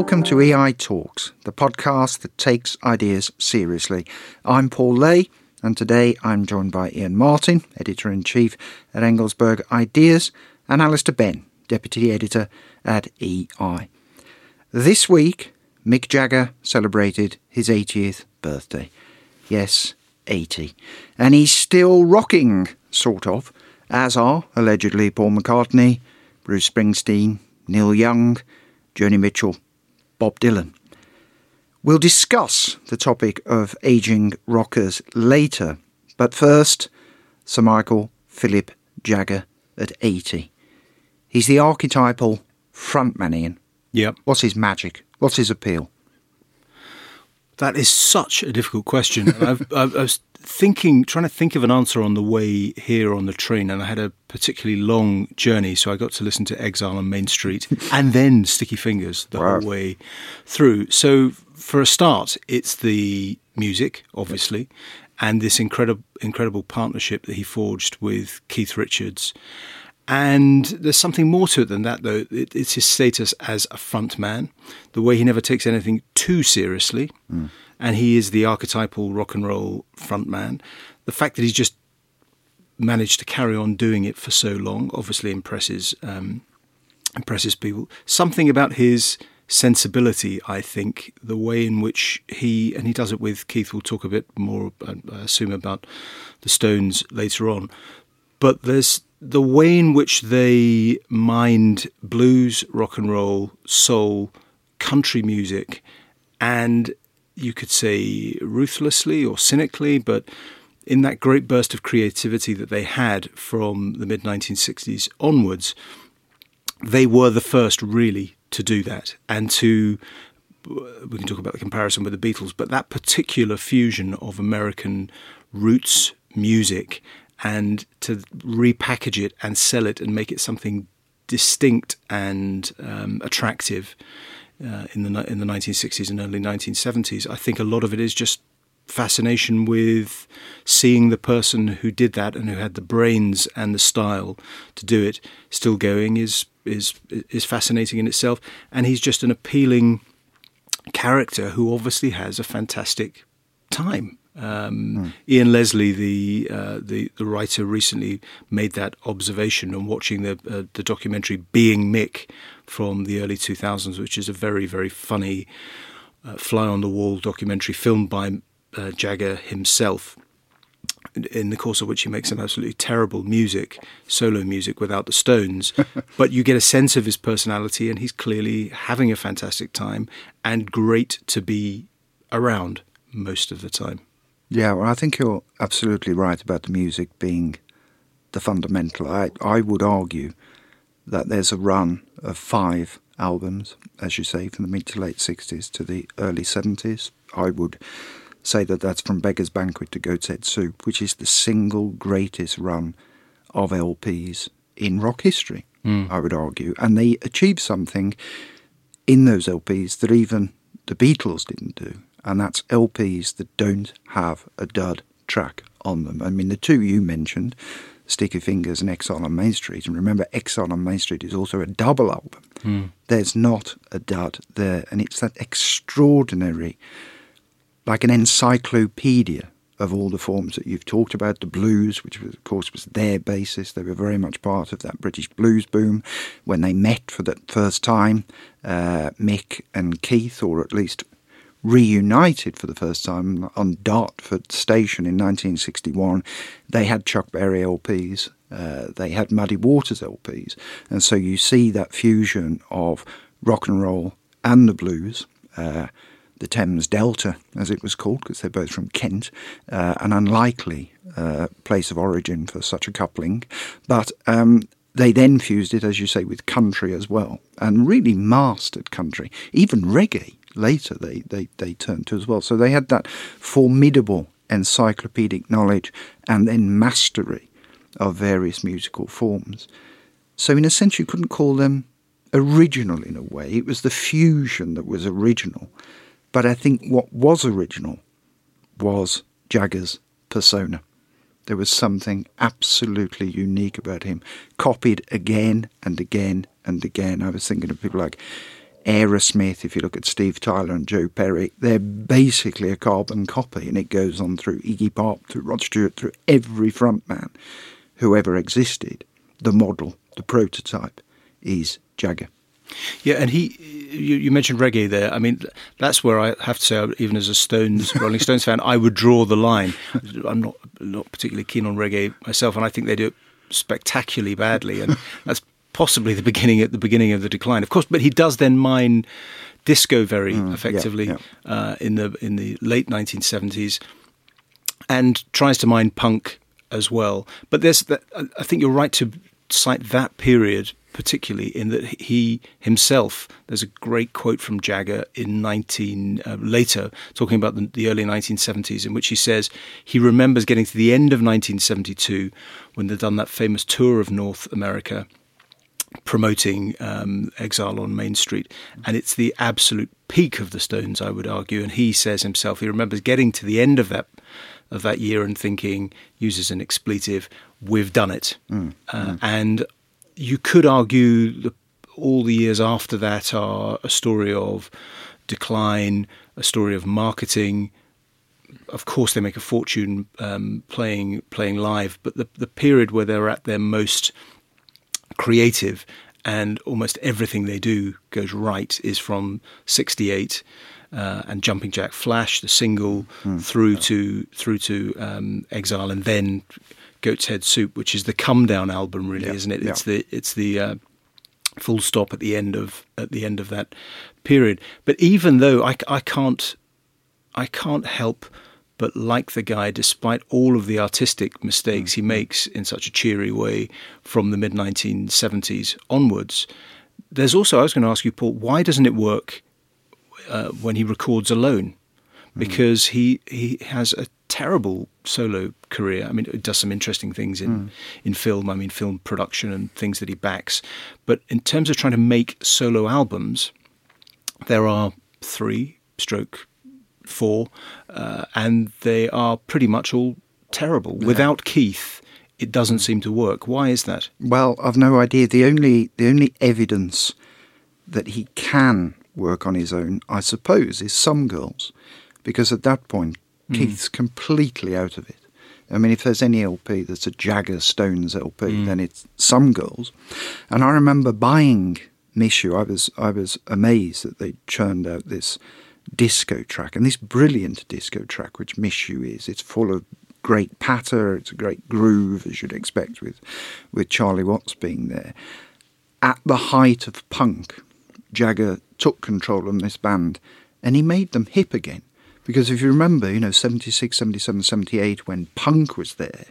Welcome to EI Talks, the podcast that takes ideas seriously. I'm Paul Lay, and today I'm joined by Ian Martin, Editor-in-Chief at Engelsberg Ideas, and Alistair Benn, Deputy Editor at EI. This week, Mick Jagger celebrated his 80th birthday. Yes, 80. And he's still rocking, sort of, as are, allegedly, Paul McCartney, Bruce Springsteen, Neil Young, Joni Mitchell, Bob Dylan. We'll discuss the topic of ageing rockers later, but first, Sir Michael Philip Jagger at 80. He's the archetypal frontman, Ian. Yep. What's his magic? What's his appeal? That is such a difficult question. I was trying to think of an answer on the way here on the train, and I had a particularly long journey, so I got to listen to Exile on Main Street and then Sticky Fingers the whole way through. So for a start, it's the music, obviously, and this incredible partnership that he forged with Keith Richards. And there's something more to it than that, though. It's his status as a front man, the way he never takes anything too seriously, and he is the archetypal rock and roll front man. The fact that he's just managed to carry on doing it for so long obviously impresses people. Something about his sensibility, I think, the way in which he does it with Keith. We'll talk a bit more, I assume, about the Stones later on. But there's the way in which they mined blues, rock and roll, soul, country music, and you could say ruthlessly or cynically, but in that great burst of creativity that they had from the mid-1960s onwards, they were the first really to do that. And we can talk about the comparison with the Beatles, but that particular fusion of American roots music and to repackage it and sell it and make it something distinct and attractive in the 1960s and early 1970s. I think a lot of it is just fascination with seeing the person who did that and who had the brains and the style to do it still going is fascinating in itself. And he's just an appealing character who obviously has a fantastic time. Ian Leslie, the writer, recently made that observation on watching the documentary Being Mick from the early 2000s, which is a very, very funny fly-on-the-wall documentary filmed by Jagger himself, in the course of which he makes some absolutely terrible solo music without the Stones, but you get a sense of his personality, and he's clearly having a fantastic time and great to be around most of the time. Yeah, well, I think you're absolutely right about the music being the fundamental. I would argue that there's a run of 5 albums, as you say, from the mid to late 60s to the early 70s. I would say that that's from Beggar's Banquet to Goat's Head Soup, which is the single greatest run of LPs in rock history, I would argue. And they achieved something in those LPs that even the Beatles didn't do. And that's LPs that don't have a dud track on them. I mean, the two you mentioned, Sticky Fingers and Exile on Main Street, and remember, Exile on Main Street is also a double album. There's not a dud there, and it's that extraordinary, like an encyclopedia of all the forms that you've talked about. The blues, which of course was their basis. They were very much part of that British blues boom when they met for the first time, Mick and Keith, or at least reunited for the first time on Dartford Station in 1961. They had Chuck Berry LPs, they had Muddy Waters LPs, and so you see that fusion of rock and roll and the blues, the Thames Delta, as it was called, because they're both from Kent, an unlikely place of origin for such a coupling, but they then fused it, as you say, with country as well, and really mastered country, even reggae. Later they turned to as well. So they had that formidable encyclopedic knowledge and then mastery of various musical forms. So in a sense you couldn't call them original in a way. It was the fusion that was original. But I think what was original was Jagger's persona. There was something absolutely unique about him, copied again and again and again. I was thinking of people like Aerosmith, if you look at Steve Tyler and Joe Perry, they're basically a carbon copy, and it goes on through Iggy Pop, through Rod Stewart, through every frontman who ever existed. The model, the prototype, is Jagger. Yeah, and you mentioned reggae there. I mean, that's where I have to say, even as a Rolling Stones fan, I would draw the line. I'm not particularly keen on reggae myself, and I think they do it spectacularly badly, and that's possibly the beginning of the decline, of course. But he does then mine disco very effectively in the late 1970s, and tries to mine punk as well. But I think you're right to cite that period particularly, in that he himself, there's a great quote from Jagger in later talking about the early 1970s, in which he says he remembers getting to the end of 1972 when they'd done that famous tour of North America promoting Exile on Main Street, and it's the absolute peak of the Stones, I would argue. And he says himself he remembers getting to the end of that year and thinking, uses an expletive, we've done it. And you could argue that all the years after that are a story of decline, a story of marketing. Of course, they make a fortune playing live, but the period where they're at their most creative and almost everything they do goes right is from '68 and Jumping Jack Flash, the single, through to Exile, and then Goat's Head Soup, which is the come down album, really, isn't it? It's the full stop at the end of that period. But even though I can't help but like the guy, despite all of the artistic mistakes he makes in such a cheery way from the mid 1970s onwards, there's also, I was going to ask you, Paul, why doesn't it work when he records alone? Because he has a terrible solo career. I mean, it does some interesting things in film. I mean, film production and things that he backs. But in terms of trying to make solo albums, there are 3/4, and they are pretty much all terrible. Yeah. Without Keith, it doesn't seem to work. Why is that? Well, I've no idea. The only evidence that he can work on his own, I suppose, is Some Girls, because at that point Keith's completely out of it. I mean, if there's any LP that's a Jagger Stones LP, then it's Some Girls. And I remember buying Miss You. I was amazed that they churned out this disco track, and this brilliant disco track, which Miss You is. It's full of great patter, it's a great groove, as you'd expect with Charlie Watts being there. At the height of punk, Jagger took control on this band, and he made them hip again. Because if you remember, 76, 77, 78, when punk was there,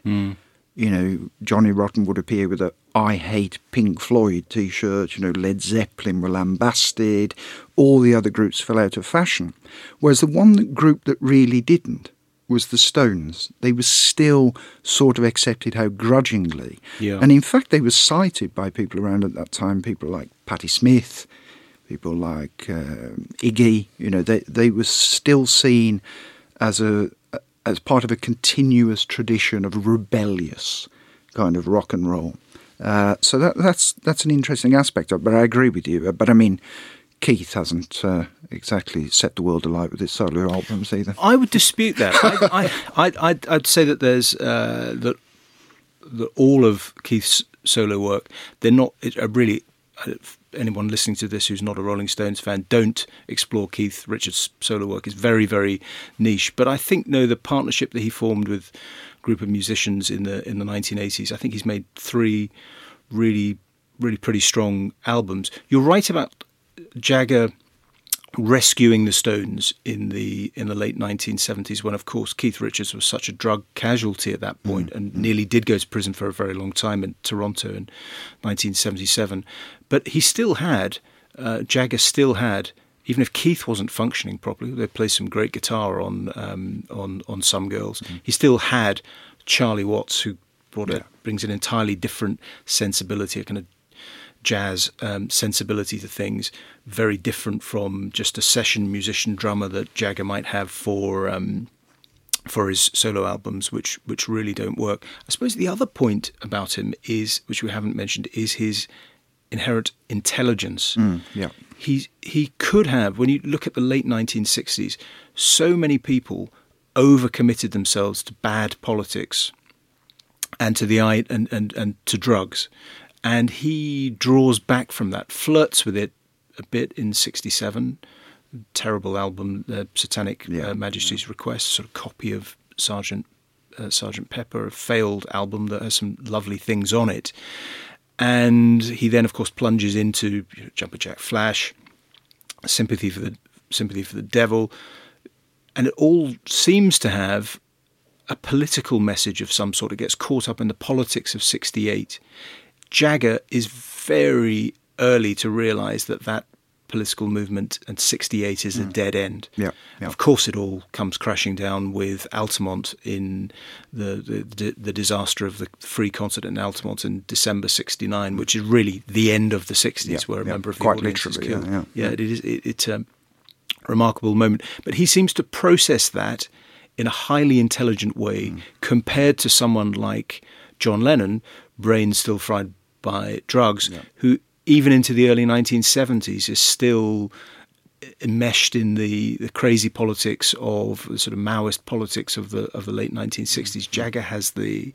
Johnny Rotten would appear with a I Hate Pink Floyd t-shirt, Led Zeppelin were lambasted, all the other groups fell out of fashion. Whereas the one group that really didn't was the Stones. They were still sort of accepted, how grudgingly. Yeah. And in fact, they were cited by people around at that time, people like Patti Smith, people like Iggy. They were still seen as part of a continuous tradition of rebellious kind of rock and roll. So that's an interesting aspect of it, but I agree with you. But I mean, Keith hasn't exactly set the world alight with his solo albums either. I would dispute that. I'd say that there's that all of Keith's solo work, they're not really. Anyone listening to this who's not a Rolling Stones fan, don't explore Keith Richards' solo work. It's very, very niche. But I think, the partnership that he formed with a group of musicians in the 1980s, I think he's made 3 really, really pretty strong albums. You're right about Jagger rescuing the Stones in the late 1970s, when, of course, Keith Richards was such a drug casualty at that point and nearly did go to prison for a very long time in Toronto in 1977. But he still had, Jagger still had, even if Keith wasn't functioning properly, they play some great guitar on Some Girls, he still had Charlie Watts, who brings an entirely different sensibility, a kind of jazz sensibility to things, very different from just a session musician drummer that Jagger might have for his solo albums, which really don't work. I suppose the other point about him is, which we haven't mentioned, is his inherent intelligence. Yeah. He could have, when you look at the late 1960s, so many people overcommitted themselves to bad politics and to and to drugs, and he draws back from that, flirts with it a bit in '67. Terrible album, Satanic Majesty's Request, sort of copy of Sergeant Pepper, a failed album that has some lovely things on it. And he then, of course, plunges into Jumper Jack Flash, Sympathy for the Devil, and it all seems to have a political message of some sort. It gets caught up in the politics of '68. Jagger is very early to realise that political movement and '68 is a dead end. Yeah. Of course, it all comes crashing down with Altamont in the disaster of the free concert in Altamont in December '69, which is really the end of the '60s, where a member of the audience is killed. It is. It's a remarkable moment. But he seems to process that in a highly intelligent way, compared to someone like John Lennon, brain still fried by drugs, who even into the early 1970s is still enmeshed in the crazy politics of the sort of Maoist politics of the late 1960s. Jagger has the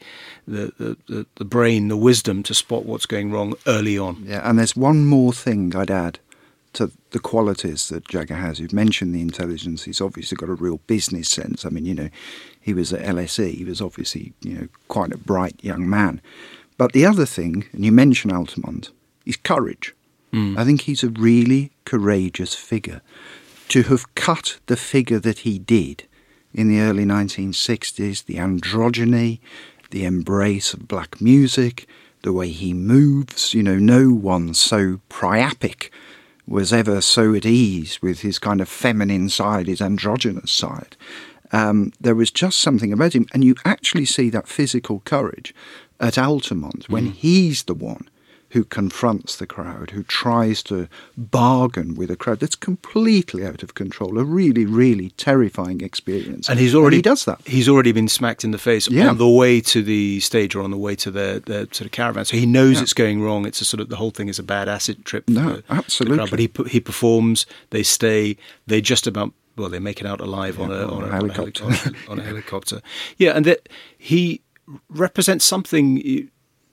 brain, the wisdom to spot what's going wrong early on. Yeah, and there's one more thing I'd add to the qualities that Jagger has. You've mentioned the intelligence. He's obviously got a real business sense. I mean, he was at LSE. He was obviously, quite a bright young man. But the other thing, and you mentioned Altamont, is courage. I think he's a really courageous figure. To have cut the figure that he did in the early 1960s, the androgyny, the embrace of black music, the way he moves, no one so priapic was ever so at ease with his kind of feminine side, his androgynous side. There was just something about him, and you actually see that physical courage at Altamont when he's the one who confronts the crowd, who tries to bargain with a crowd that's completely out of control. A really, really terrifying experience. And he does that. He's already been smacked in the face on the way to the stage or on the way to their sort of caravan. So he knows it's going wrong. It's a sort of, the whole thing is a bad acid trip. Absolutely. The crowd. But he performs, they stay, they just about, well, they make it out alive on a helicopter. Yeah, and that he represents something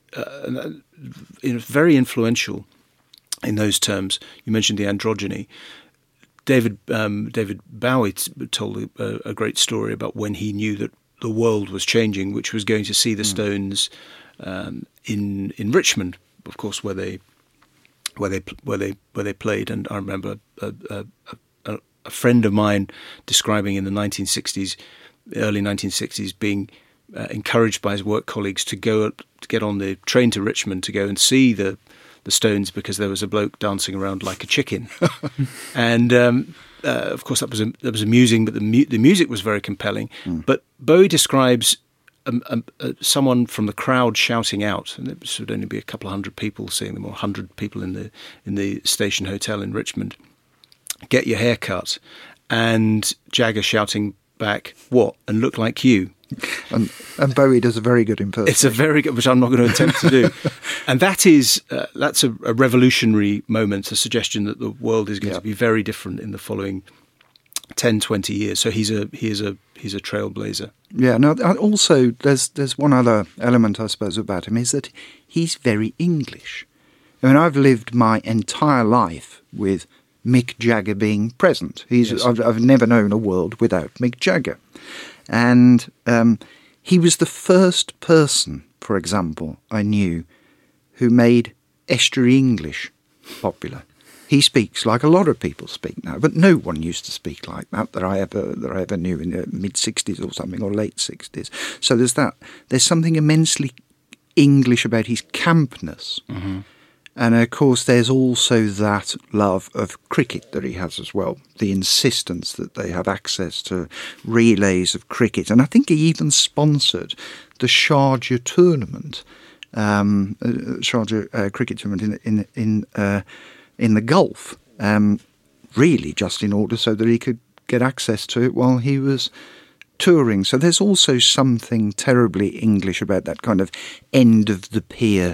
very influential in those terms. You mentioned the androgyny. David Bowie told a great story about when he knew that the world was changing, which was going to see the Stones in Richmond, of course, where they played. And I remember a friend of mine describing in the 1960s, early 1960s, being encouraged by his work colleagues to get on the train to Richmond to go and see the Stones because there was a bloke dancing around like a chicken, and of course that was amusing, but the music was very compelling. But Bowie describes someone from the crowd shouting out, and it should only be a couple of hundred people seeing them, or 100 people in the station hotel in Richmond. Get your hair cut, and Jagger shouting back, "What? And look like you." And Bowie does a very good impersonation. It's a very good, which I'm not going to attempt to do. And that's a revolutionary moment, a suggestion that the world is going to be very different in the following 10, 20 years. So he's a trailblazer. Yeah. Now, also, there's one other element, I suppose, about him, is that he's very English. I mean, I've lived my entire life with Mick Jagger being present. I've never known a world without Mick Jagger. And he was the first person, for example, I knew, who made estuary English popular. He speaks like a lot of people speak now, but no one used to speak like that I ever knew in the mid-'60s or something, or late 60s. So there's that. There's something immensely English about his campness. Mm-hmm. And of course, there's also that love of cricket that he has as well, the insistence that they have access to relays of cricket. And I think he even sponsored the Sharjah tournament, Sharjah cricket tournament in the Gulf, really just in order so that he could get access to it while he was touring. So there's also something terribly English about that kind of end of the pier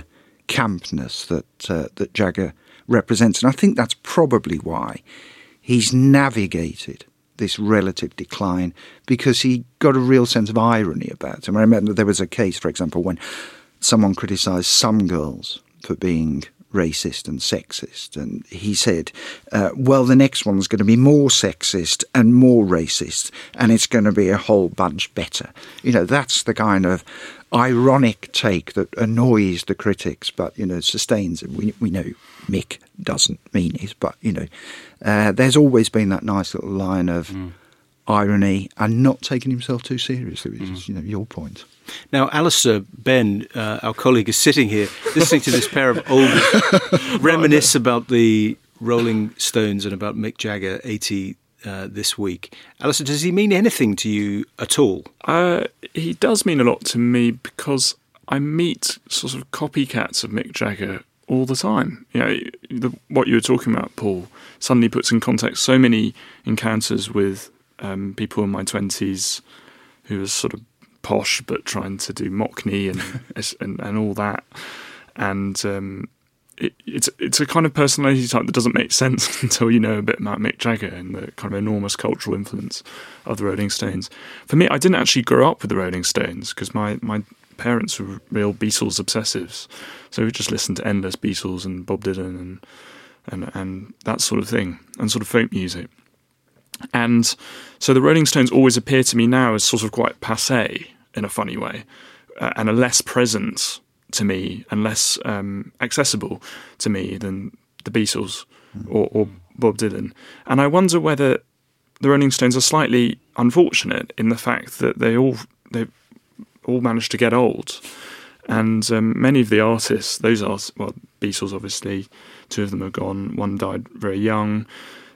campness that Jagger represents. And I think that's probably why he's navigated this relative decline, because he got a real sense of irony about him. I remember there was a case, for example, when someone criticised Some Girls for being racist and sexist, and he said, well, the next one's going to be more sexist and more racist, and it's going to be a whole bunch better. You know, that's the kind of ironic take that annoys the critics, but, you know, sustains him. We know Mick doesn't mean it, but, you know, there's always been that nice little line of irony and not taking himself too seriously, which is, you know, your point. Now, Alistair Benn, our colleague, is sitting here listening to this pair of old reminisce about the Rolling Stones and about Mick Jagger, 80 this week. Alistair, does he mean anything to you at all? He does mean a lot to me, because I meet sort of copycats of Mick Jagger all the time. You know, what you were talking about, Paul, suddenly puts in context so many encounters with people in my 20s who are sort of posh but trying to do Mockney and all that, and it's a kind of personality type that doesn't make sense until you know a bit about Mick Jagger and the kind of enormous cultural influence of the Rolling Stones. For me, I didn't actually grow up with the Rolling Stones, because my parents were real Beatles obsessives, so we just listened to endless Beatles and Bob Dylan and that sort of thing, and sort of folk music. And so the Rolling Stones always appear to me now as sort of quite passé in a funny way, and are less present to me and less accessible to me than the Beatles or Bob Dylan. And I wonder whether the Rolling Stones are slightly unfortunate in the fact that they all managed to get old. And many of the artists, well, Beatles obviously, two of them are gone, one died very young.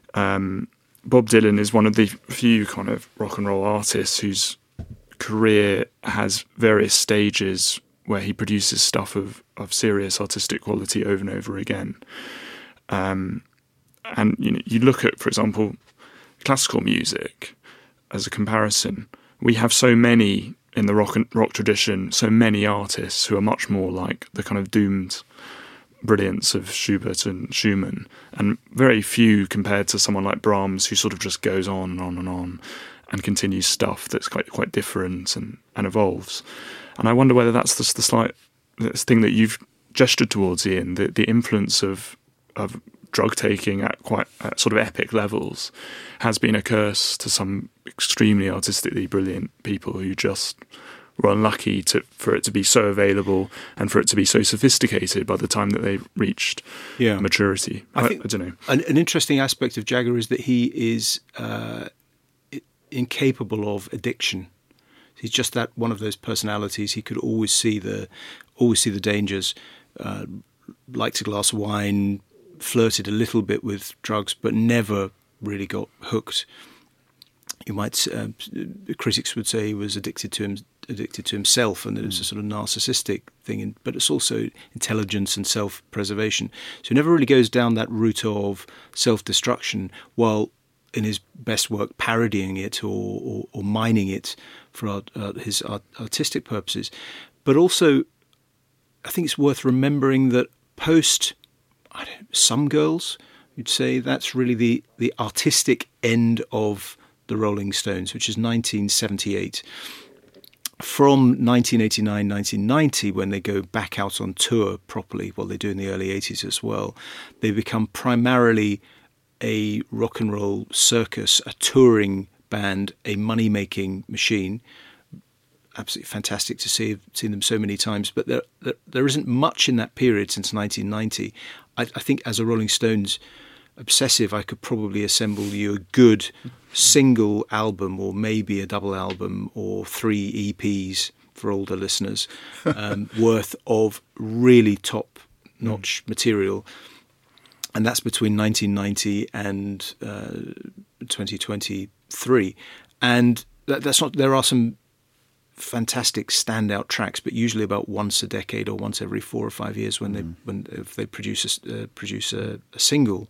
Bob Dylan is one of the few kind of rock and roll artists whose career has various stages where he produces stuff of serious artistic quality over and over again. And you know, you look at, for example, classical music as a comparison. We have so many in the rock tradition, so many artists who are much more like the kind of doomed brilliance of Schubert and Schumann, and very few compared to someone like Brahms, who sort of just goes on and on and on and continues stuff that's quite different and evolves. And I wonder whether that's the slight thing that you've gestured towards, Ian, the influence of drug taking at sort of epic levels has been a curse to some extremely artistically brilliant people who just were unlucky for it to be so available and for it to be so sophisticated by the time that they reached maturity. I don't know. An interesting aspect of Jagger is that he is incapable of addiction. He's just that one of those personalities. He could always see the dangers. Liked a glass of wine, flirted a little bit with drugs, but never really got hooked. You might critics would say he was addicted to himself, and that it was a sort of narcissistic thing. But it's also intelligence and self-preservation. So he never really goes down that route of self-destruction, while in his best work parodying it or mining it for his artistic purposes. But also, I think it's worth remembering that post Some Girls, you'd say that's really the artistic end of the Rolling Stones, which is 1978. From 1989, 1990, when they go back out on tour properly, well, they do in the early 80s as well, they become primarily a rock and roll circus, a touring band, a money-making machine. Absolutely fantastic to see them so many times. But there isn't much in that period since 1990. I think as a Rolling Stones obsessive, I could probably assemble you a good single album, or maybe a double album, or 3 EPs for older listeners, worth of really top-notch material. And that's between 1990 and 2023. And that's not. There are some fantastic standout tracks, but usually about once a decade or once every 4 or 5 years if they produce a single,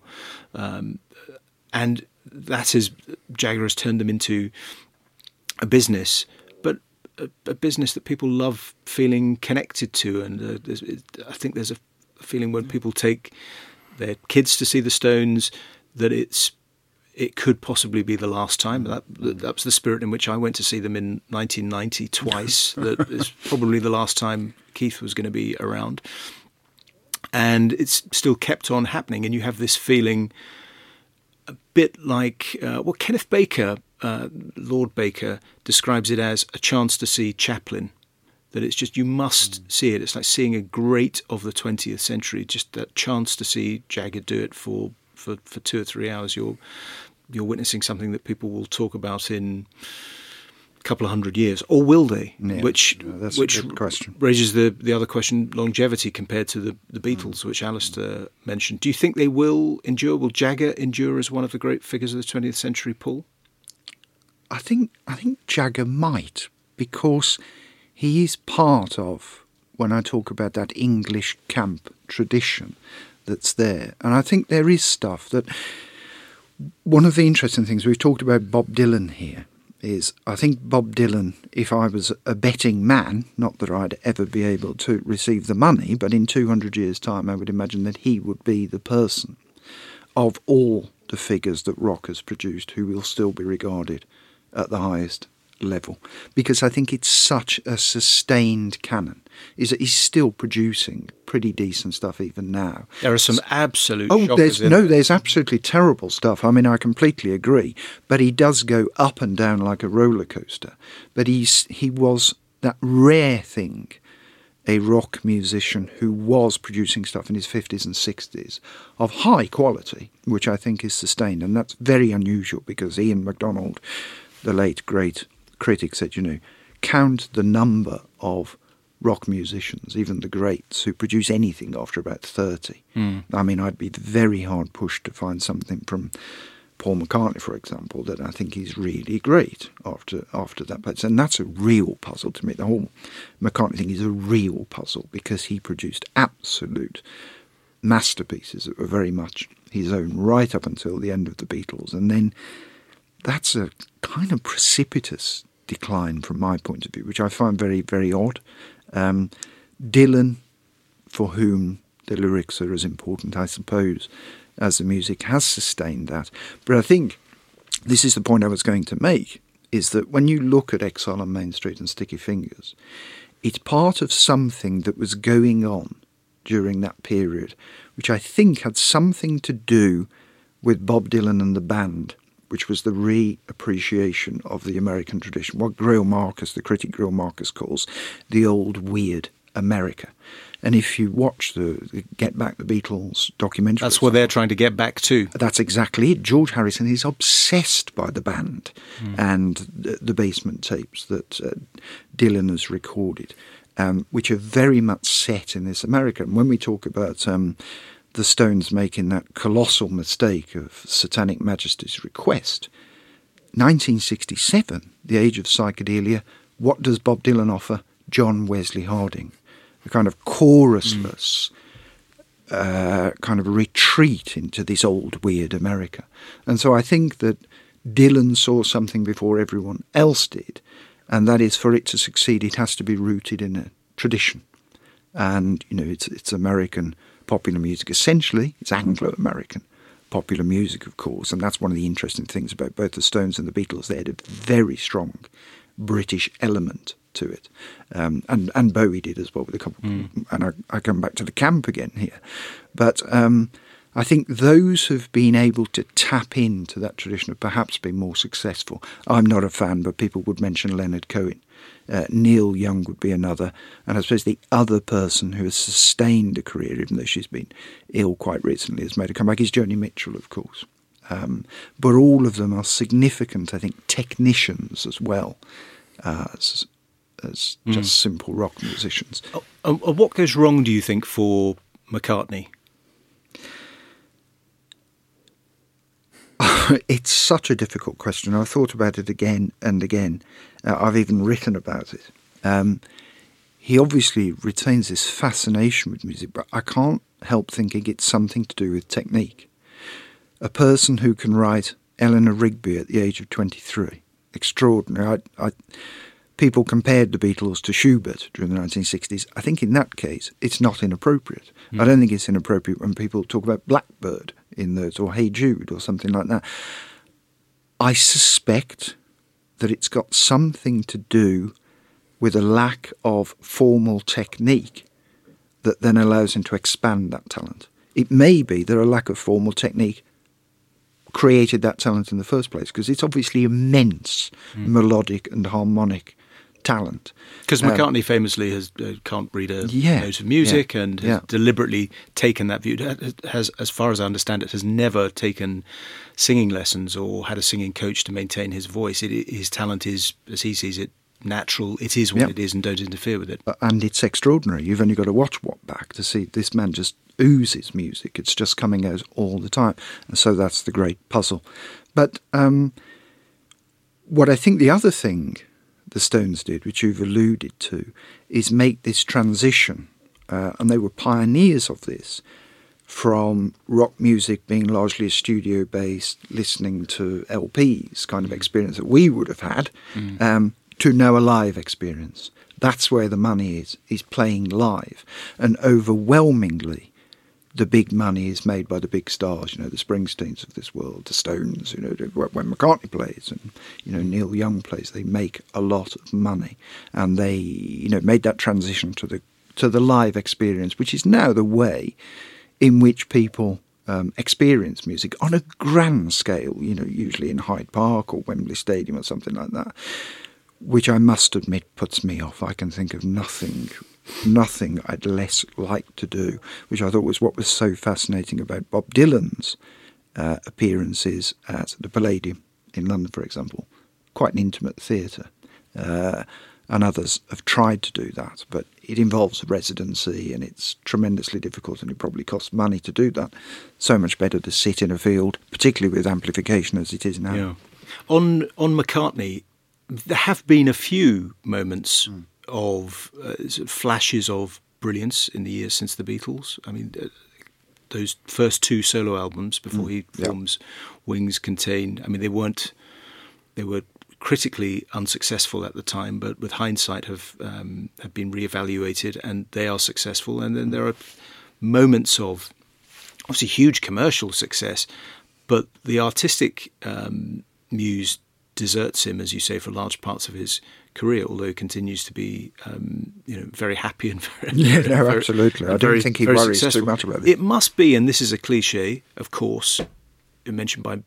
and that is Jagger has turned them into a business, but a business that people love feeling connected to, and I think there's a a feeling when people take their kids to see the Stones that it could possibly be the last time. That was the spirit in which I went to see them in 1990 twice. That is probably the last time Keith was going to be around. And it's still kept on happening, and you have this feeling a bit like Kenneth Baker, Lord Baker, describes it as a chance to see Chaplin. That it's just, you must see it. It's like seeing a great of the 20th century, just that chance to see Jagger do it for 2 or 3 hours. You're witnessing something that people will talk about in a couple of hundred years, or will they? Yeah, which that's a good question. Raises the other question: longevity compared to the Beatles, which Alistair mentioned. Do you think they will endure? Will Jagger endure as one of the great figures of the 20th century, Paul? I think Jagger might, because he is part of, when I talk about that English camp tradition that's there. And I think there is stuff that... One of the interesting things, we've talked about Bob Dylan here, is I think Bob Dylan, if I was a betting man, not that I'd ever be able to receive the money, but in 200 years' time I would imagine that he would be the person of all the figures that rock has produced who will still be regarded at the highest level, because I think it's such a sustained canon. He's still producing pretty decent stuff even now. There are some absolute there's absolutely terrible stuff. I mean, I completely agree, but he does go up and down like a roller coaster. But he was that rare thing, a rock musician who was producing stuff in his 50s and 60s of high quality, which I think is sustained, and that's very unusual, because Ian MacDonald, the late great critic, said, count the number of rock musicians, even the greats, who produce anything after about 30. I mean, I'd be very hard pushed to find something from Paul McCartney, for example, that I think is really great after that. But and that's a real puzzle to me. The whole McCartney thing is a real puzzle, because he produced absolute masterpieces that were very much his own right up until the end of the Beatles. And then that's a kind of precipitous decline from my point of view, which I find very, very odd. Dylan, for whom the lyrics are as important, I suppose, as the music, has sustained that. But I think this is the point I was going to make, is that when you look at Exile on Main Street and Sticky Fingers, it's part of something that was going on during that period, which I think had something to do with Bob Dylan and the band, which was the reappreciation of the American tradition, what the critic Greil Marcus calls the old weird America. And if you watch the Get Back the Beatles documentary... That's what they're trying to get back to. That's exactly it. George Harrison is obsessed by the band and the basement tapes that Dylan has recorded, which are very much set in this America. And when we talk about... the Stones making that colossal mistake of Satanic Majesty's Request. 1967, the age of psychedelia, what does Bob Dylan offer? John Wesley Harding. A kind of chorusless kind of retreat into this old weird America. And so I think that Dylan saw something before everyone else did, and that is, for it to succeed, it has to be rooted in a tradition. And, it's American popular music. Essentially, it's Anglo-American popular music, of course, and that's one of the interesting things about both the Stones and the Beatles. They had a very strong British element to it, and Bowie did as well with a couple. And I come back to the camp again here, but I think those who've been able to tap into that tradition have perhaps been more successful. I'm not a fan, but people would mention Leonard Cohen. Neil Young would be another, and I suppose the other person who has sustained a career, even though she's been ill quite recently, has made a comeback, is Joni Mitchell, of course. But all of them are significant, I think, technicians as well as just simple rock musicians. What goes wrong, do you think, for McCartney? It's such a difficult question. I've thought about it again and again. I've even written about it. He obviously retains this fascination with music, but I can't help thinking it's something to do with technique. A person who can write Eleanor Rigby at the age of 23, extraordinary. people compared the Beatles to Schubert during the 1960s, I think in that case it's not inappropriate. I don't think it's inappropriate when people talk about Blackbird in those, or Hey Jude, or something like that. I suspect that it's got something to do with a lack of formal technique that then allows him to expand that talent. It may be that a lack of formal technique created that talent in the first place, because it's obviously immense melodic and harmonic talent. Because McCartney famously can't read a note of music and has deliberately taken that view. Has, as far as I understand it, has never taken singing lessons or had a singing coach to maintain his voice. His talent is, as he sees it, natural. It is what it is, and don't interfere with it. And it's extraordinary. You've only got to watch What Back to see this man just oozes music. It's just coming out all the time. And so that's the great puzzle. But what I think the other thing the Stones did, which you've alluded to, is make this transition, and they were pioneers of this, from rock music being largely a studio-based, listening to LPs kind of experience that we would have had, to now a live experience. That's where the money is playing live. And overwhelmingly, the big money is made by the big stars, the Springsteens of this world, the Stones, when McCartney plays and, Neil Young plays, they make a lot of money. And they, made that transition to the live experience, which is now the way in which people experience music on a grand scale, usually in Hyde Park or Wembley Stadium or something like that, which I must admit puts me off. I can think of nothing I'd less like to do, which I thought was what was so fascinating about Bob Dylan's appearances at the Palladium in London, for example. Quite an intimate theatre. And others have tried to do that, but it involves a residency and it's tremendously difficult, and it probably costs money to do that. So much better to sit in a field, particularly with amplification as it is now. Yeah. On McCartney, there have been a few moments of flashes of brilliance in the years since the Beatles. I mean, those first two solo albums before he forms Wings contain. I mean, they were critically unsuccessful at the time, but with hindsight have been reevaluated, and they are successful. And then there are moments of obviously huge commercial success, but the artistic muse deserts him, as you say, for large parts of his career, although he continues to be very happy and very absolutely. I don't think he worries successful. Too much about it. It must be, and this is a cliche, of course, mentioned by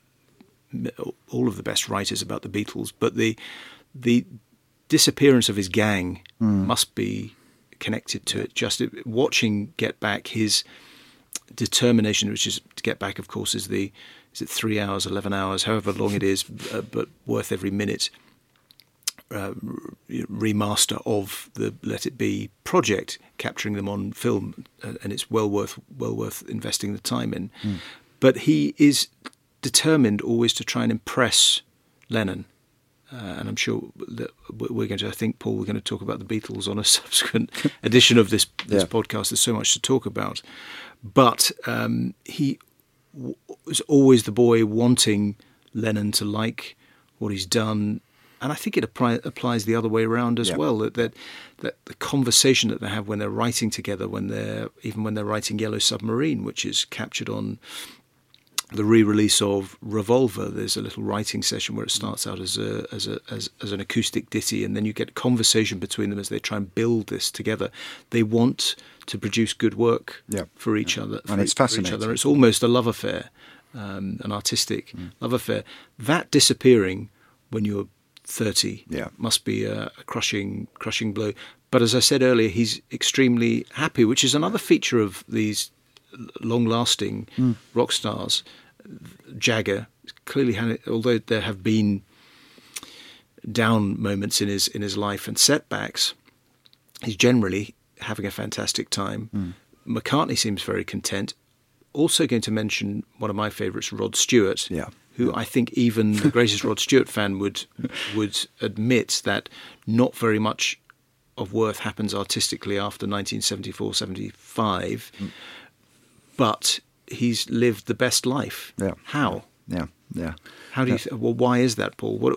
all of the best writers about the Beatles, but the disappearance of his gang must be connected to it. Just watching Get Back, his determination, which is to get back, of course, is it 3 hours, 11 hours, however long it is, but worth every minute. Remaster of the Let It Be project, capturing them on film, and it's well worth investing the time in. But he is determined always to try and impress Lennon, and I'm sure that we're going to. I think, Paul, we're going to talk about the Beatles on a subsequent edition of this podcast. There's so much to talk about, but he was always the boy wanting Lennon to like what he's done. And I think it applies the other way around as well. That the conversation that they have when they're writing together, when they're writing Yellow Submarine, which is captured on the re-release of Revolver. There's a little writing session where it starts out as an acoustic ditty, and then you get conversation between them as they try and build this together. They want to produce good work for each other, and it's fascinating. It's almost a love affair, an artistic love affair. That disappearing when you're 30 must be a crushing blow. But as I said earlier, he's extremely happy, which is another feature of these long-lasting rock stars. Jagger clearly had it, although there have been down moments in his life and setbacks, he's generally having a fantastic time. McCartney seems very content. Also going to mention one of my favourites, Rod Stewart, who I think even the greatest Rod Stewart fan would admit that not very much of worth happens artistically after 1974-75, but he's lived the best life. How? Yeah. How do you? Well, why is that, Paul?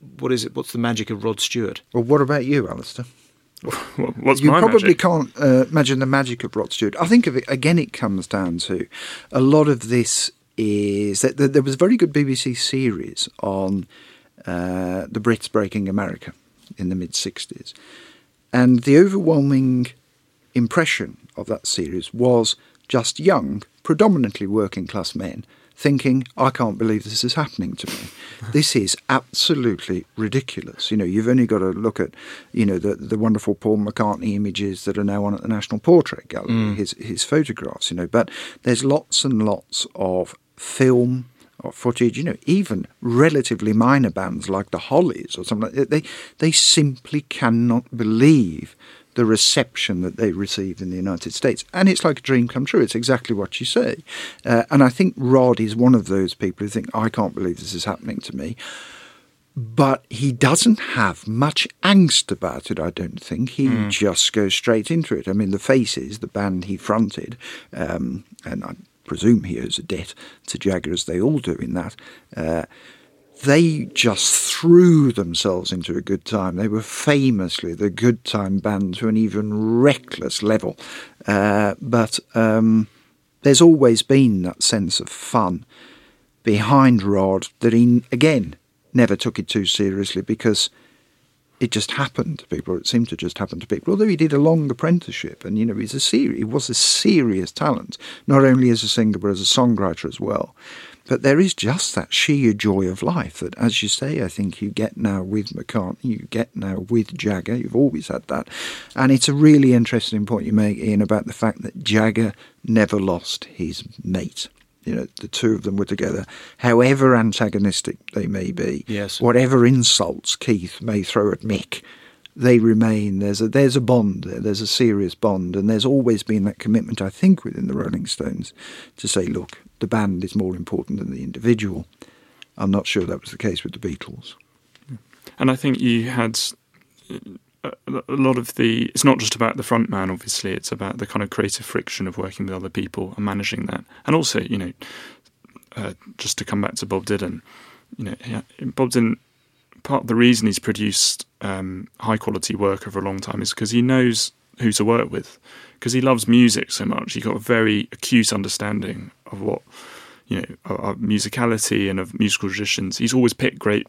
what is it? What's the magic of Rod Stewart? Well, what about you, Alistair? What's You my probably magic? can't imagine the magic of Rod Stewart. I think of it again. It comes down to a lot of this is that there was a very good BBC series on the Brits breaking America in the mid-60s, and the overwhelming impression of that series was just young, predominantly working class men thinking, I can't believe this is happening to me. This is absolutely ridiculous. You know, you've only got to look at, you know, the wonderful Paul McCartney images that are now on at the National Portrait Gallery, his photographs, you know, but there's lots and lots of film or footage, you know, even relatively minor bands like the Hollies or something like that, they simply cannot believe the reception that they received in the United States. And it's like a dream come true. It's exactly what you say. And I think Rod is one of those people who think, I can't believe this is happening to me. But he doesn't have much angst about it, I don't think. He just goes straight into it. I mean, the Faces, the band he fronted, and I presume he owes a debt to Jagger, as they all do in that, they just threw themselves into a good time. They were famously the good time band to an even reckless level. But there's always been that sense of fun behind Rod that he, again, never took it too seriously because it just happened to people. It seemed to just happen to people. Although he did a long apprenticeship and, you know, he was a serious talent, not only as a singer but as a songwriter as well. But there is just that sheer joy of life that, as you say, I think you get now with McCartney, you get now with Jagger. You've always had that. And it's a really interesting point you make, Ian, about the fact that Jagger never lost his mate. You know, the two of them were together. However antagonistic they may be, yes, whatever insults Keith may throw at Mick, they remain. There's a bond there. There's a serious bond. And there's always been that commitment, I think, within the Rolling Stones to say, look, the band is more important than the individual. I'm not sure that was the case with the Beatles. And I think you had a lot of it's not just about the front man, obviously, it's about the kind of creative friction of working with other people and managing that. And also, you know, just to come back to Bob Dylan, you know, Bob Dylan, part of the reason he's produced high quality work over a long time is because he knows who to work with, because he loves music so much. He got a very acute understanding of what, you know, of musicality and of musical traditions. He's always picked great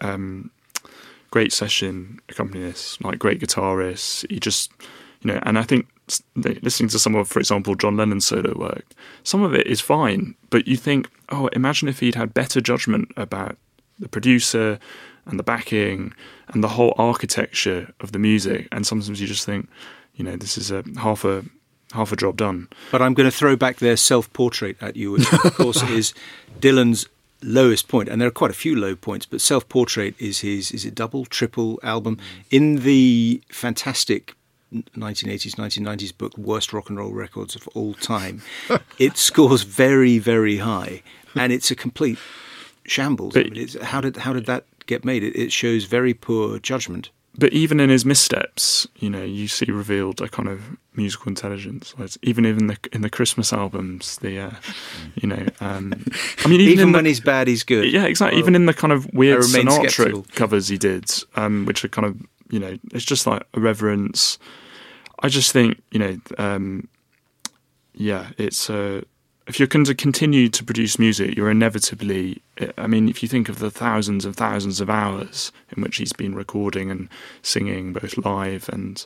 session accompanists, like great guitarists. He just, you know, and I think listening to some of, for example, John Lennon's solo work, some of it is fine, but you think, oh, imagine if he'd had better judgment about the producer and the backing and the whole architecture of the music. And sometimes you just think, you know, this is half a job done. But I'm going to throw back their self-portrait at you, which of course is Dylan's lowest point, and there are quite a few low points, but Self-Portrait is his double, triple album. In the fantastic 1980s, 1990s book, Worst Rock and Roll Records of All Time, it scores very, very high, and it's a complete shambles. But, I mean, how did that get made? It shows very poor judgment. But even in his missteps, you know, you see revealed a kind of musical intelligence. Like, even in the Christmas albums, you know, I mean, even when he's bad, he's good. Yeah, exactly. Well, even in the kind of weird Sinatra skeptical covers he did, which are kind of, you know, it's just like a reverence. I just think, you know, yeah, it's if you're going to continue to produce music, you're inevitably, I mean, if you think of the thousands and thousands of hours in which he's been recording and singing both live and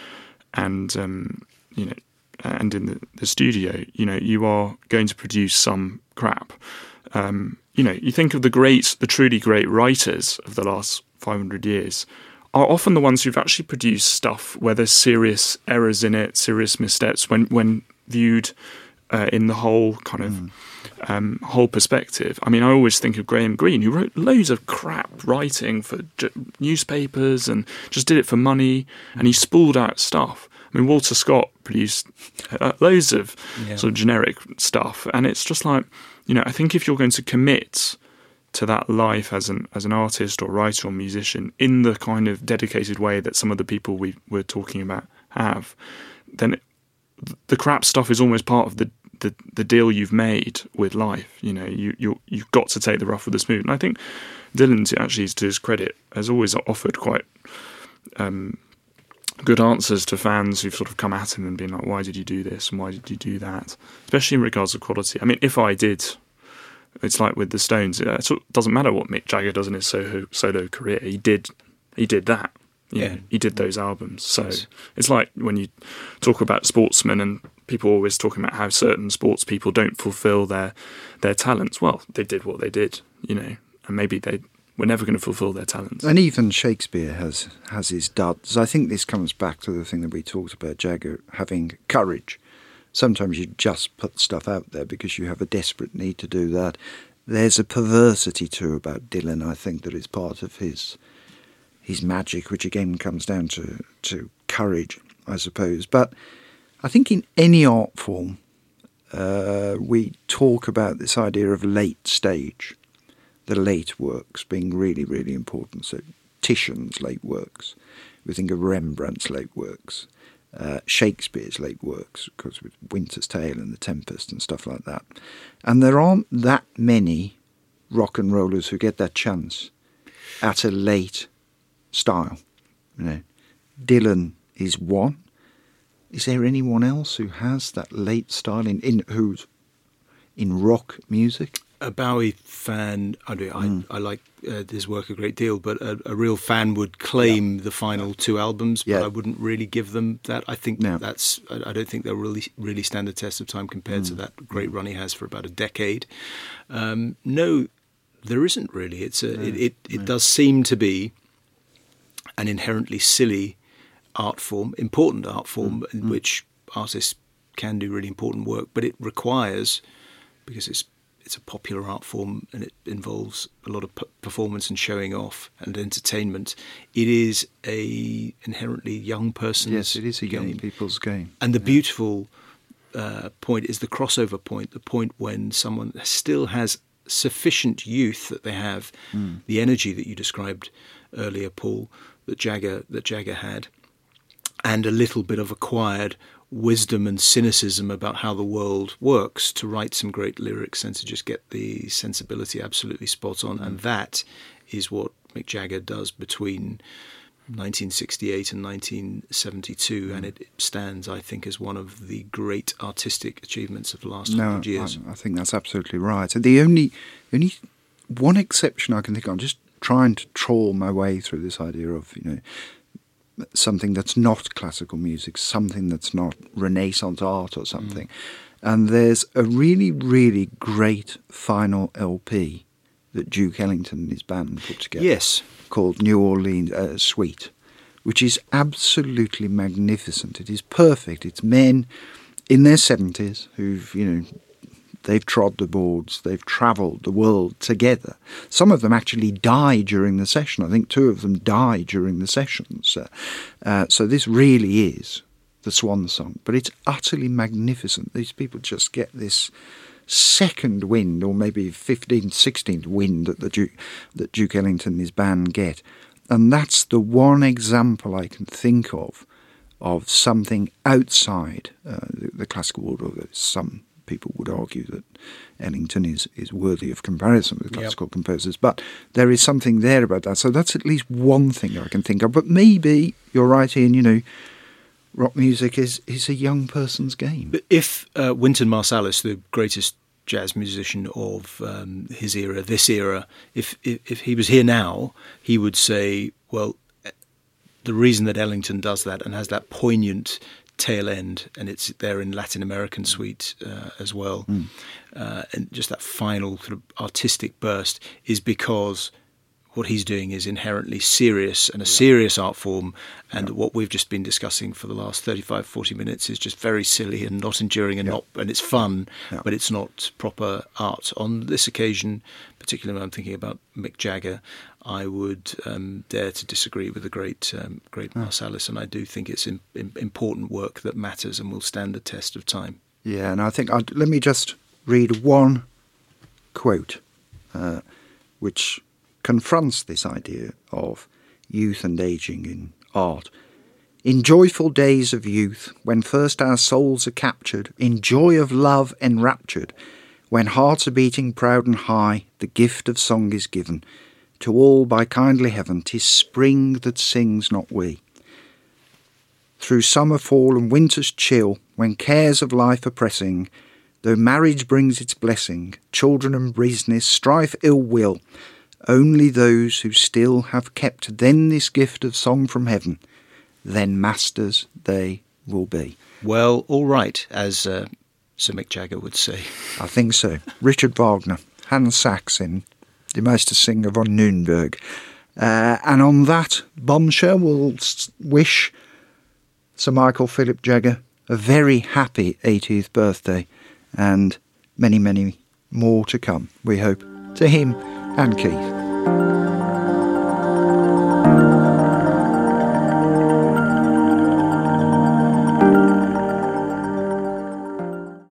you know, and in the studio, you know, you are going to produce some crap. You know, you think of the truly great writers of the last 500 years are often the ones who've actually produced stuff where there's serious errors in it, serious missteps when viewed in the whole kind of whole perspective. I mean, I always think of Graham Greene, who wrote loads of crap writing for newspapers and just did it for money, and he spooled out stuff. I mean, Walter Scott produced loads of sort of generic stuff, and it's just like, you know, I think if you're going to commit to that life as an artist or writer or musician in the kind of dedicated way that some of the people we're talking about have, then the crap stuff is almost part of the the deal you've made with life. You know, you've got to take the rough with the smooth. And I think Dylan, actually, to his credit, has always offered quite good answers to fans who've sort of come at him and been like, why did you do this and why did you do that? Especially in regards to quality. I mean, if I did, it's like with the Stones, it doesn't matter what Mick Jagger does in his solo career. He did that. Yeah, he did those albums. So it's like when you talk about sportsmen and people always talking about how certain sports people don't fulfill their talents. Well, they did what they did, you know, and maybe they were never going to fulfill their talents. And even Shakespeare has his duds. I think this comes back to the thing that we talked about, Jagger having courage. Sometimes you just put stuff out there because you have a desperate need to do that. There's a perversity too about Dylan, I think, that is part of his magic, which again comes down to courage, I suppose. But I think in any art form, we talk about this idea of late stage, the late works being really, really important. So Titian's late works, we think of Rembrandt's late works, Shakespeare's late works, because with Winter's Tale and The Tempest and stuff like that. And there aren't that many rock and rollers who get that chance at a late style. You know, Dylan is one. Is there anyone else who has that late style in rock music? A Bowie fan, I like his work a great deal, but a real fan would claim the final two albums, but I wouldn't really give them that. I think I don't think they'll really stand the test of time compared to that great run he has for about a decade. No, there isn't really. It does seem to be an inherently silly art form, important art form, in which artists can do really important work, but it requires, because it's a popular art form and it involves a lot of performance and showing off and entertainment. It is a inherently young person's Yes, it is a young people's game. And the beautiful point is the crossover point, the point when someone still has sufficient youth, that they have the energy that you described earlier, Paul, that Jagger had, and a little bit of acquired wisdom and cynicism about how the world works, to write some great lyrics and to just get the sensibility absolutely spot on. And that is what Mick Jagger does between 1968 and 1972, and it stands, I think, as one of the great artistic achievements of the last 100 years. I think that's absolutely right. The only one exception I can think of, I'm just trying to trawl my way through this idea of, you know, something that's not classical music, something that's not Renaissance art or something. And there's a really, really great final LP that Duke Ellington and his band put together. Yes. Called New Orleans Suite, which is absolutely magnificent. It is perfect. It's men in their 70s who've, you know, they've trod the boards, they've travelled the world together. Some of them actually die during the session. I think 2 of them die during the sessions. So this really is the swan song. But it's utterly magnificent. These people just get this second wind, or maybe 15th, 16th wind that Duke Ellington and his band get. And that's the one example I can think of something outside the classical world, although some people would argue that Ellington is worthy of comparison with classical composers, but there is something there about that. So that's at least one thing I can think of. But maybe you're right, Ian, you know, rock music is a young person's game. But if Wynton Marsalis, the greatest jazz musician of his era, this era, if he was here now, he would say, well, the reason that Ellington does that and has that poignant tail end, and it's there in Latin American Suite as well, and just that final sort of artistic burst, is because what he's doing is inherently serious and a serious art form, and what we've just been discussing for the last 35-40 minutes is just very silly and not enduring and and it's fun, but it's not proper art. On this occasion, particularly when I'm thinking about Mick Jagger, I would dare to disagree with the great Marsalis, and I do think it's important work that matters and will stand the test of time. Yeah, and I think let me just read one quote, which confronts this idea of youth and aging in art. In joyful days of youth, when first our souls are captured, in joy of love enraptured, when hearts are beating proud and high, the gift of song is given. To all by kindly heaven, 'tis spring that sings, not we. Through summer fall and winter's chill, when cares of life are pressing, though marriage brings its blessing, children and business, strife, ill will, only those who still have kept then this gift of song from heaven, then masters they will be. Well, all right, as Sir Mick Jagger would say. I think so. Richard Wagner, Hans Sachs in Die Meistersinger von Nürnberg. And on that bombshell, we'll wish Sir Michael Philip Jagger a very happy 80th birthday and many, many more to come, we hope, to him and Keith.